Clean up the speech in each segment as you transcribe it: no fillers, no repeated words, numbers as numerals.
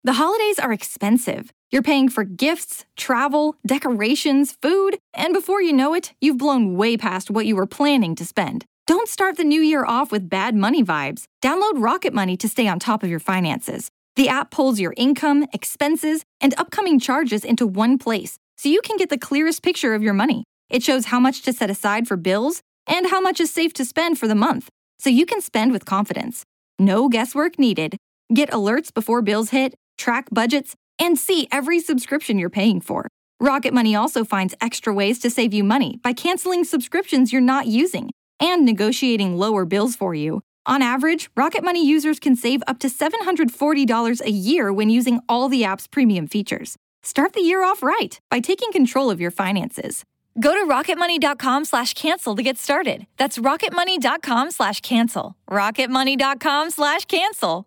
The holidays are expensive. You're paying for gifts, travel, decorations, food, and before you know it, you've blown way past what you were planning to spend. Don't start the new year off with bad money vibes. Download Rocket Money to stay on top of your finances. The app pulls your income, expenses, and upcoming charges into one place, so you can get the clearest picture of your money. It shows how much to set aside for bills and how much is safe to spend for the month, so you can spend with confidence. No guesswork needed. Get alerts before bills hit, track budgets, and see every subscription you're paying for. Rocket Money also finds extra ways to save you money by canceling subscriptions you're not using and negotiating lower bills for you. On average, Rocket Money users can save up to $740 a year when using all the app's premium features. Start the year off right by taking control of your finances. Go to rocketmoney.com/cancel to get started. That's rocketmoney.com/cancel. rocketmoney.com/cancel.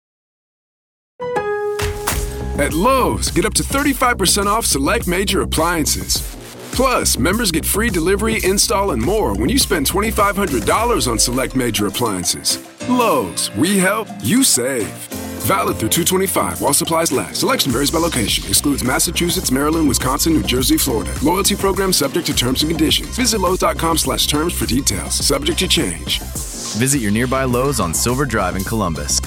At Lowe's, get up to 35% off select major appliances. Plus, members get free delivery, install, and more when you spend $2,500 on select major appliances. Lowe's, we help, you save. Valid through 2/25 while supplies last. Selection varies by location. Excludes Massachusetts, Maryland, Wisconsin, New Jersey, Florida. Loyalty program subject to terms and conditions. Visit Lowe's.com/terms for details. Subject to change. Visit your nearby Lowe's on Silver Drive in Columbus.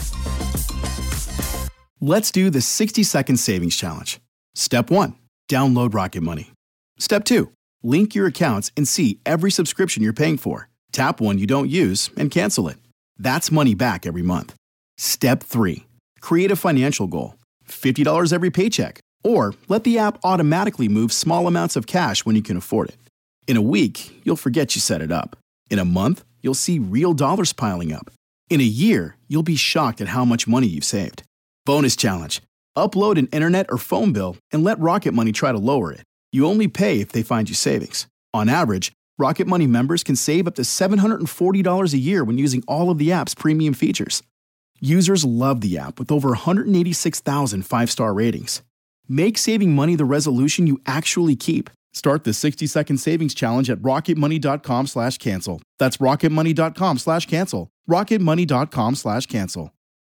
Let's do the 60-second savings challenge. Step 1, download Rocket Money. Step 2, link your accounts and see every subscription you're paying for. Tap one you don't use and cancel it. That's money back every month. Step 3, create a financial goal. $50 every paycheck. Or let the app automatically move small amounts of cash when you can afford it. In a week, you'll forget you set it up. In a month, you'll see real dollars piling up. In a year, you'll be shocked at how much money you've saved. Bonus challenge. Upload an internet or phone bill and let Rocket Money try to lower it. You only pay if they find you savings. On average, Rocket Money members can save up to $740 a year when using all of the app's premium features. Users love the app with over 186,000 five-star ratings. Make saving money the resolution you actually keep. Start the 60-second savings challenge at rocketmoney.com/cancel. That's rocketmoney.com/cancel. rocketmoney.com/cancel.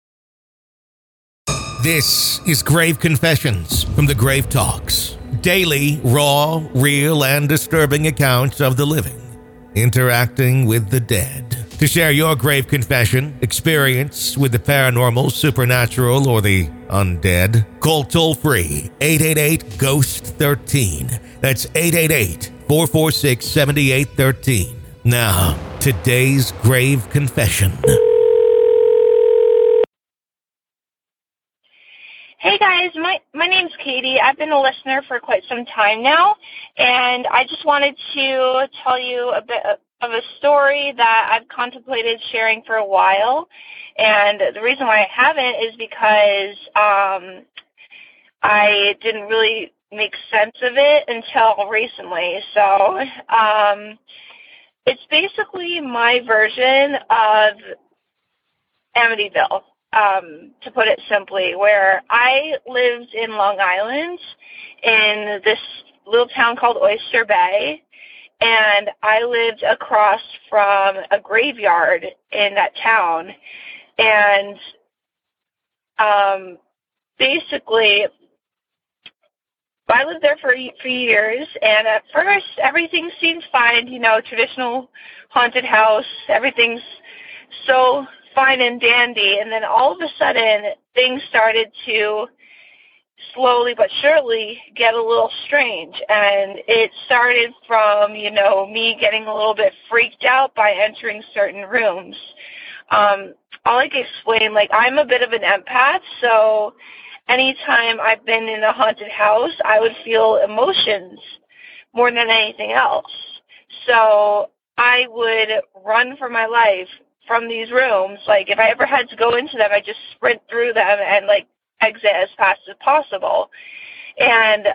This is Grave Confessions from the Grave Talks. Daily, raw, real, and disturbing accounts of the living interacting with the dead. To share your grave confession, experience with the paranormal, supernatural, or the undead, call toll-free 888-GHOST-13. That's 888-446-7813. Now, today's grave confession. Hey guys, my name's Katie. I've been a listener for quite some time now, and I just wanted to tell you a bit of a story that I've contemplated sharing for a while. And the reason why I haven't is because I didn't really make sense of it until recently. So it's basically my version of Amityville. To put it simply, where I lived in Long Island in this little town called Oyster Bay, and I lived across from a graveyard in that town. And basically, I lived there for years, and at first everything seemed fine, traditional haunted house, everything's so fine and dandy, and then all of a sudden things started to slowly but surely get a little strange. And it started from, me getting a little bit freaked out by entering certain rooms. I'll explain, I'm a bit of an empath, so anytime I've been in a haunted house, I would feel emotions more than anything else. So I would run for my life from these rooms. If I ever had to go into them, I just sprint through them and exit as fast as possible. And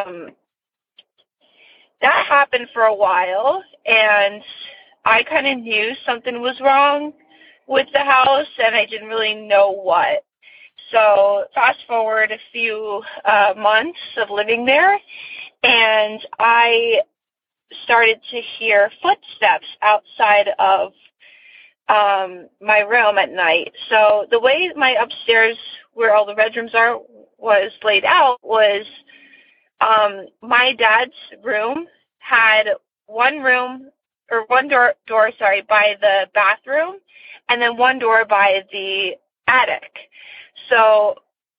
that happened for a while, and I kind of knew something was wrong with the house, and I didn't really know what. So fast forward a few months of living there, and I started to hear footsteps outside of my room at night. So the way my upstairs, where all the bedrooms are, was laid out was my dad's room had one door, by the bathroom, and then one door by the attic. So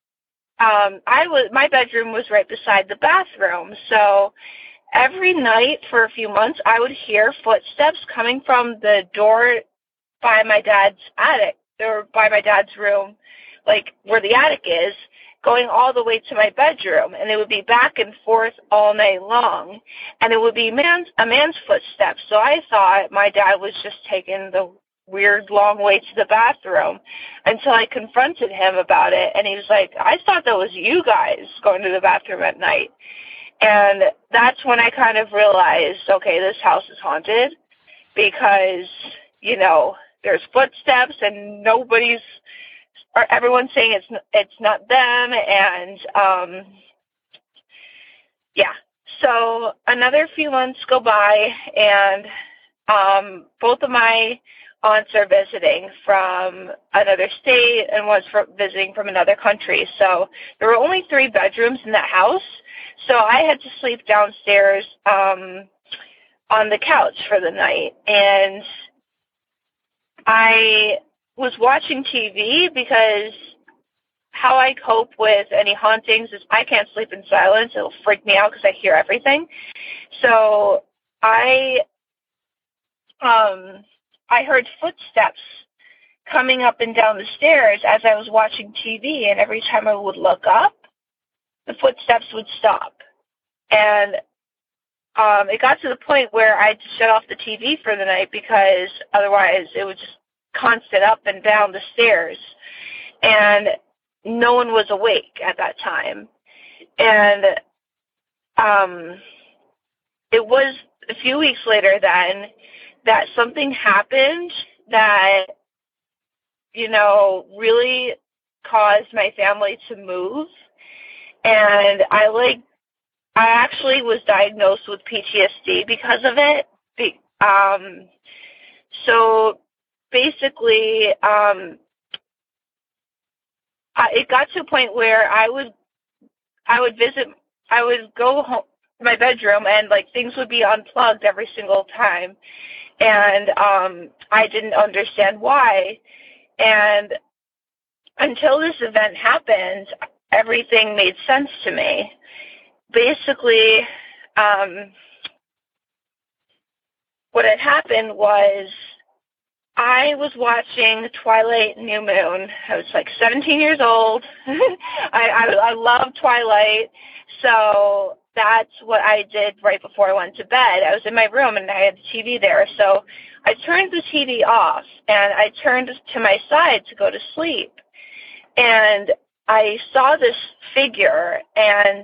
my bedroom was right beside the bathroom. So every night for a few months, I would hear footsteps coming from the door by my dad's attic, or by my dad's room, like where the attic is, going all the way to my bedroom, and it would be back and forth all night long, and it would be a man's footsteps. So I thought my dad was just taking the weird long way to the bathroom, until I confronted him about it, and he was like, I thought that was you guys going to the bathroom at night. And that's when I kind of realized, okay, this house is haunted, because, you know, there's footsteps and everyone's saying it's not them. And so another few months go by, and both of my aunts are visiting from another state, and was visiting from another country. So there were only 3 bedrooms in that house, so I had to sleep downstairs on the couch for the night. And I was watching TV, because how I cope with any hauntings is I can't sleep in silence. It'll freak me out because I hear everything. So I heard footsteps coming up and down the stairs as I was watching TV, and every time I would look up, the footsteps would stop. And it got to the point where I had to shut off the TV for the night, because otherwise it would just constant up and down the stairs, and no one was awake at that time. And it was a few weeks later then that something happened that, you know, really caused my family to move. And I actually was diagnosed with PTSD because of it. So basically, it got to a point where I would go home to my bedroom, and like things would be unplugged every single time. And I didn't understand why. And until this event happened, everything made sense to me. Basically, what had happened was I was watching Twilight New Moon. I was like 17 years old. I love Twilight. So that's what I did right before I went to bed. I was in my room and I had the TV there. So I turned the TV off and I turned to my side to go to sleep. And I saw this figure, and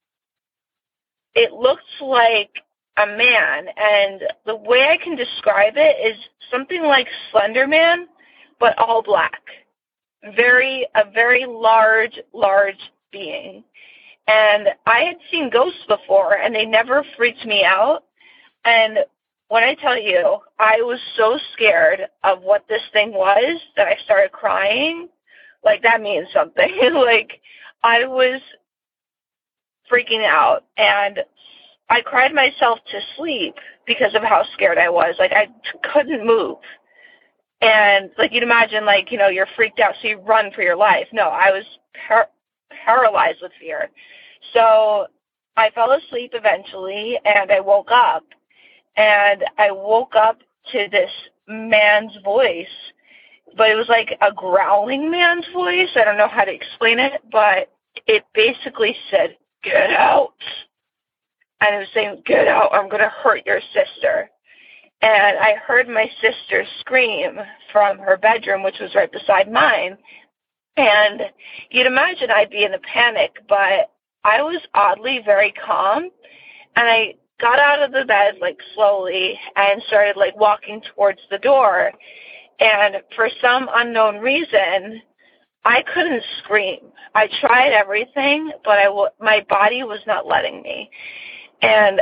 it looked like a man, and the way I can describe it is something like Slender Man, but all black. A very large being. And I had seen ghosts before, and they never freaked me out. And when I tell you, I was so scared of what this thing was that I started crying. Like, that means something. Like, I was freaking out, and I cried myself to sleep because of how scared I was. Like, I couldn't move. And, like, you'd imagine, like, you know, you're freaked out, so you run for your life. No, I was paralyzed with fear. So I fell asleep eventually, and I woke up. And I woke up to this man's voice. But it was like a growling man's voice. I don't know how to explain it, but it basically said, "Get out." And it was saying, "Get out, I'm going to hurt your sister." And I heard my sister scream from her bedroom, which was right beside mine. And you'd imagine I'd be in a panic, but I was oddly very calm. And I got out of the bed, like, slowly and started, like, walking towards the door. And for some unknown reason, I couldn't scream. I tried everything, but my body was not letting me. And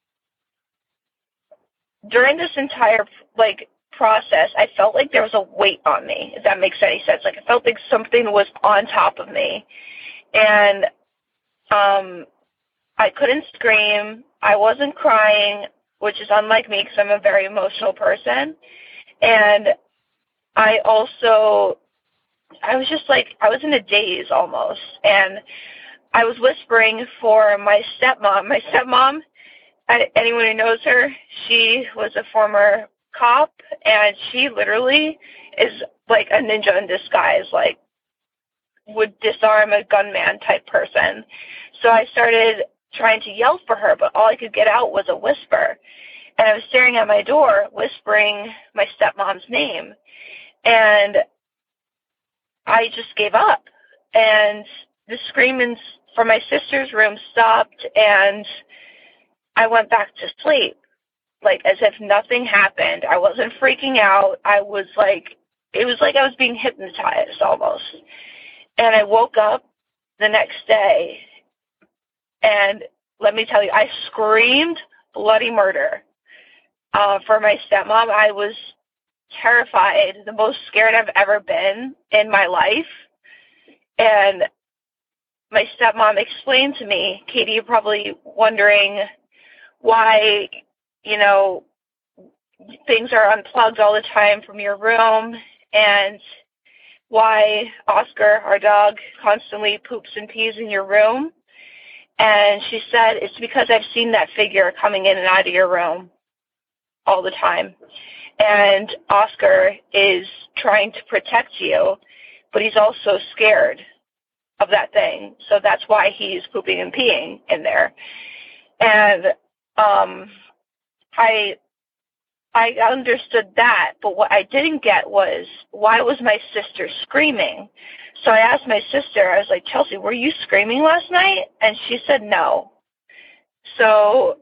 during this entire, like, process, I felt like there was a weight on me, if that makes any sense. Like, I felt like something was on top of me. And I couldn't scream. I wasn't crying, which is unlike me because I'm a very emotional person. And I was just like, I was in a daze almost. And I was whispering for my stepmom. My stepmom, anyone who knows her, she was a former cop, and she literally is like a ninja in disguise, like would disarm a gunman type person. So I started trying to yell for her, but all I could get out was a whisper. And I was staring at my door, whispering my stepmom's name. And I just gave up. And the screaming from my sister's room stopped, and I went back to sleep, like as if nothing happened. I wasn't freaking out. It was like I was being hypnotized almost. And I woke up the next day, and let me tell you, I screamed bloody murder for my stepmom. I was terrified, the most scared I've ever been in my life. And my stepmom explained to me, Katie, you're probably wondering why, things are unplugged all the time from your room, and why Oscar, our dog, constantly poops and pees in your room. And she said, it's because I've seen that figure coming in and out of your room all the time. And Oscar is trying to protect you, but he's also scared of that thing. So that's why he's pooping and peeing in there. And I understood that, but what I didn't get was, why was my sister screaming? So I asked my sister, I was like, Chelsea, were you screaming last night? And she said no. So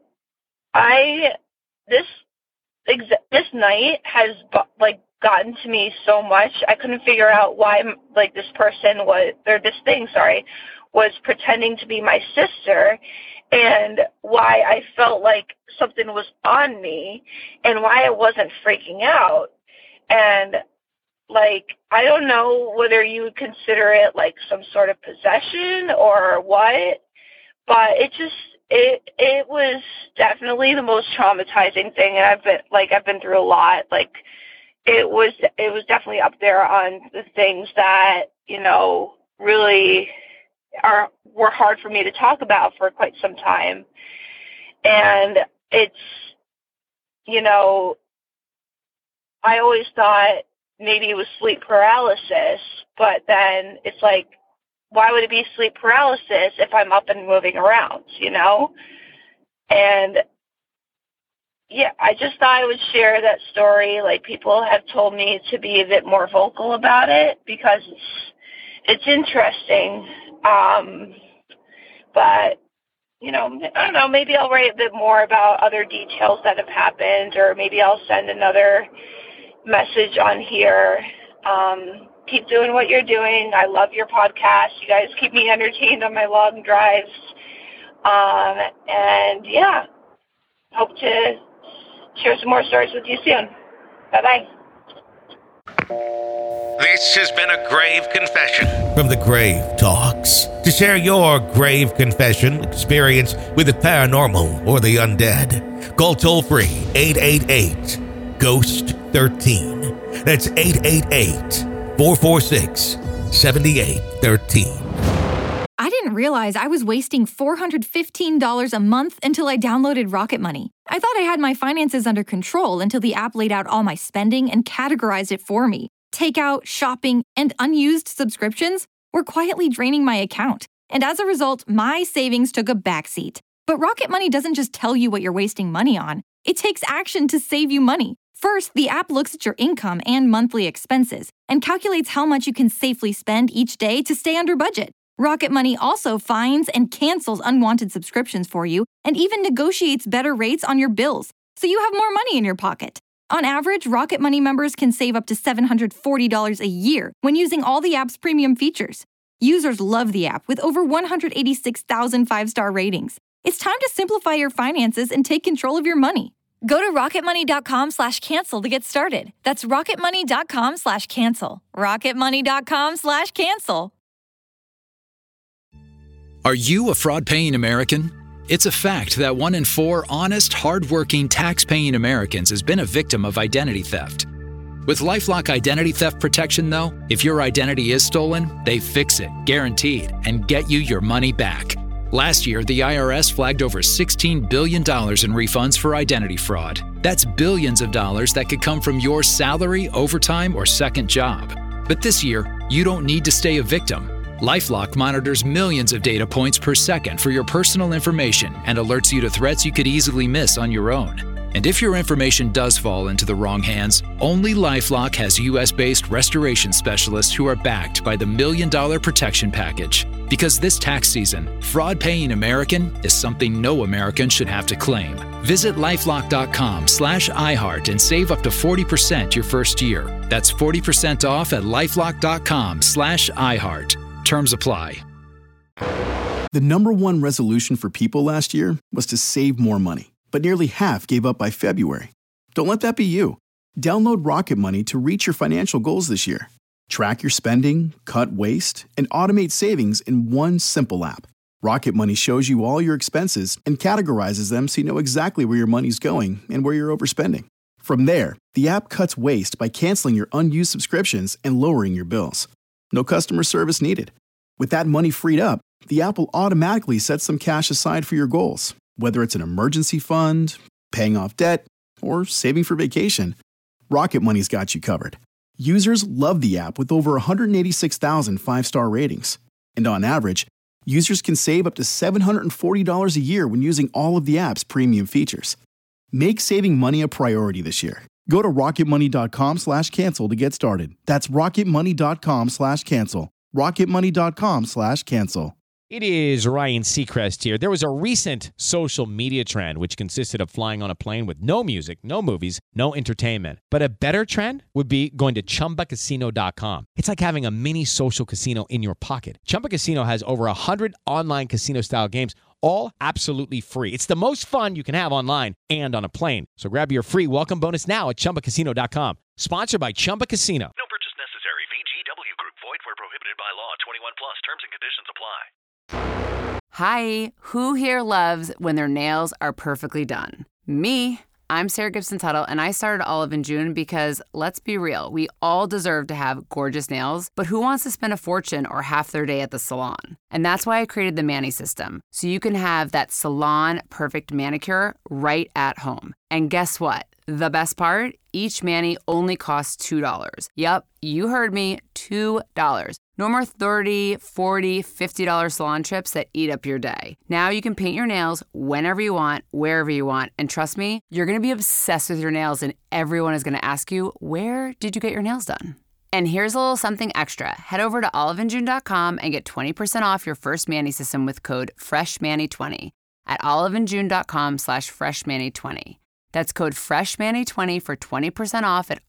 this night has gotten to me so much. I couldn't figure out why this thing was pretending to be my sister, and why I felt like something was on me, and why I wasn't freaking out. And I don't know whether you would consider it like some sort of possession or what, but it was definitely the most traumatizing thing. And I've been through a lot. It was definitely up there on the things that, really were hard for me to talk about for quite some time. And it's, I always thought maybe it was sleep paralysis, but then it's like, why would it be sleep paralysis if I'm up and moving around, And yeah, I just thought I would share that story. People have told me to be a bit more vocal about it because it's interesting. But, I don't know, maybe I'll write a bit more about other details that have happened, or maybe I'll send another message on here. Keep doing what you're doing. I love your podcast. You guys keep me entertained on my long drives. And yeah, hope to share some more stories with you soon. Bye-bye. This has been a grave confession from the Grave Talks. To share your grave confession experience with the paranormal or the undead, call toll-free 888-GHOST-13. That's 888-446-7813. I didn't realize I was wasting $415 a month until I downloaded Rocket Money. I thought I had my finances under control until the app laid out all my spending and categorized it for me. Takeout, shopping, and unused subscriptions were quietly draining my account. And as a result, my savings took a backseat. But Rocket Money doesn't just tell you what you're wasting money on. It takes action to save you money. First, the app looks at your income and monthly expenses and calculates how much you can safely spend each day to stay under budget. Rocket Money also finds and cancels unwanted subscriptions for you and even negotiates better rates on your bills, so you have more money in your pocket. On average, Rocket Money members can save up to $740 a year when using all the app's premium features. Users love the app with over 186,000 five-star ratings. It's time to simplify your finances and take control of your money. Go to rocketmoney.com/cancel to get started. That's rocketmoney.com/cancel. rocketmoney.com/cancel. Are you a fraud-paying American? It's a fact that 1 in 4 honest, hard-working, tax-paying Americans has been a victim of identity theft. With LifeLock Identity Theft Protection, though, if your identity is stolen, they fix it, guaranteed, and get you your money back. Last year, the IRS flagged over $16 billion in refunds for identity fraud. That's billions of dollars that could come from your salary, overtime, or second job. But this year, you don't need to stay a victim. LifeLock monitors millions of data points per second for your personal information and alerts you to threats you could easily miss on your own. And if your information does fall into the wrong hands, only LifeLock has U.S.-based restoration specialists who are backed by the $1 Million Protection Package. Because this tax season, fraud-paying American is something no American should have to claim. Visit LifeLock.com/iHeart and save up to 40% your first year. That's 40% off at LifeLock.com/iHeart. Terms apply. The number one resolution for people last year was to save more money, but nearly half gave up by February. Don't let that be you. Download Rocket Money to reach your financial goals this year. Track your spending, cut waste, and automate savings in one simple app. Rocket Money shows you all your expenses and categorizes them so you know exactly where your money's going and where you're overspending. From there, the app cuts waste by canceling your unused subscriptions and lowering your bills. No customer service needed. With that money freed up, the app will automatically set some cash aside for your goals, whether it's an emergency fund, paying off debt, or saving for vacation. Rocket Money's got you covered. Users love the app with over 186,000 five-star ratings. And on average, users can save up to $740 a year when using all of the app's premium features. Make saving money a priority this year. Go to rocketmoney.com/cancel to get started. That's rocketmoney.com/cancel. rocketmoney.com/cancel. It is Ryan Seacrest here. There was a recent social media trend which consisted of flying on a plane with no music, no movies, no entertainment. But a better trend would be going to ChumbaCasino.com. It's like having a mini social casino in your pocket. Chumba Casino has over 100 online casino-style games, all absolutely free. It's the most fun you can have online and on a plane. So grab your free welcome bonus now at ChumbaCasino.com. Sponsored by Chumba Casino. No purchase necessary. VGW Group. Void where prohibited by law. 21 plus. Terms and conditions apply. Hi, who here loves when their nails are perfectly done? Me. I'm Sarah Gibson Tuttle, and I started Olive & June because, let's be real, we all deserve to have gorgeous nails, but who wants to spend a fortune or half their day at the salon? And that's why I created the Mani System, so you can have that salon-perfect manicure right at home. And guess what? The best part? Each mani only costs $2. Yep, you heard me, $2. No more $30, $40, $50 salon trips that eat up your day. Now you can paint your nails whenever you want, wherever you want. And trust me, you're going to be obsessed with your nails and everyone is going to ask you, where did you get your nails done? And here's a little something extra. Head over to oliveandjune.com and get 20% off your first Mani System with code FRESHMANI20 at oliveandjune.com/FreshMani20. That's code FRESHMANI20 for 20% off at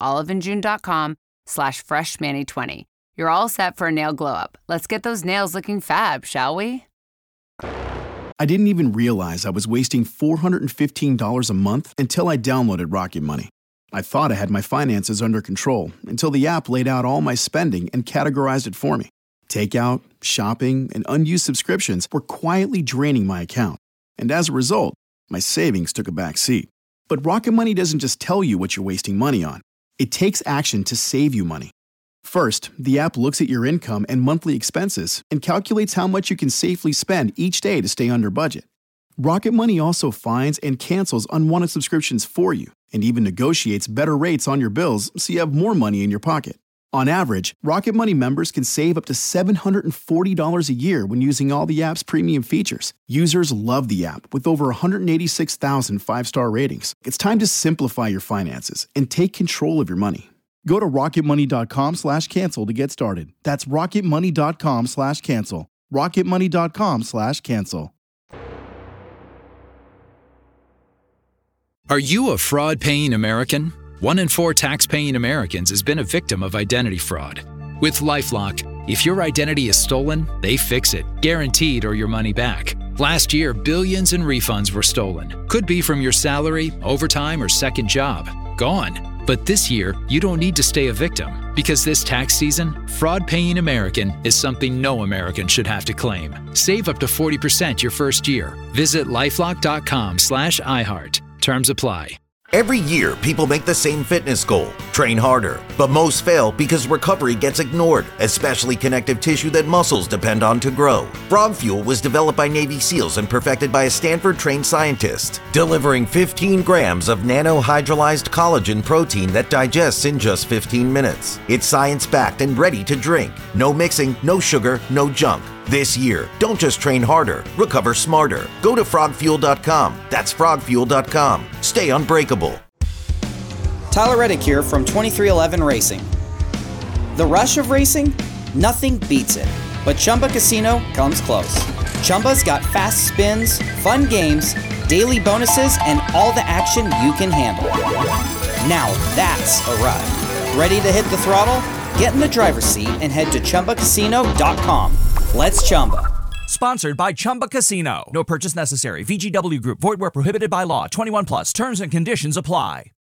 oliveandjune.com/FreshMani20. You're all set for a nail glow up. Let's get those nails looking fab, shall we? I didn't even realize I was wasting $415 a month until I downloaded Rocket Money. I thought I had my finances under control until the app laid out all my spending and categorized it for me. Takeout, shopping, and unused subscriptions were quietly draining my account. And as a result, my savings took a back seat. But Rocket Money doesn't just tell you what you're wasting money on. It takes action to save you money. First, the app looks at your income and monthly expenses and calculates how much you can safely spend each day to stay under budget. Rocket Money also finds and cancels unwanted subscriptions for you and even negotiates better rates on your bills so you have more money in your pocket. On average, Rocket Money members can save up to $740 a year when using all the app's premium features. Users love the app with over 186,000 five-star ratings. It's time to simplify your finances and take control of your money. Go to rocketmoney.com/cancel to get started. That's rocketmoney.com/cancel. rocketmoney.com/cancel. Are you a fraud-paying American? 1 in 4 tax-paying Americans has been a victim of identity fraud. With LifeLock, if your identity is stolen, they fix it, guaranteed, or your money back. Last year, billions in refunds were stolen. Could be from your salary, overtime, or second job. Gone. But this year, you don't need to stay a victim, because this tax season, fraud-paying American is something no American should have to claim. Save up to 40% your first year. Visit lifelock.com/iHeart. Terms apply. Every year, people make the same fitness goal, train harder. But most fail because recovery gets ignored, especially connective tissue that muscles depend on to grow. Frog Fuel was developed by Navy SEALs and perfected by a Stanford-trained scientist, delivering 15 grams of nanohydrolyzed collagen protein that digests in just 15 minutes. It's science-backed and ready to drink. No mixing, no sugar, no junk. This year, don't just train harder, recover smarter. Go to frogfuel.com. That's frogfuel.com. Stay unbreakable. Tyler Reddick here from 2311 Racing. The rush of racing? Nothing beats it. But Chumba Casino comes close. Chumba's got fast spins, fun games, daily bonuses, and all the action you can handle. Now that's a ride. Ready to hit the throttle? Get in the driver's seat and head to ChumbaCasino.com. Let's Chumba. Sponsored by Chumba Casino. No purchase necessary. VGW Group. Void where prohibited by law. 21 plus. Terms and conditions apply.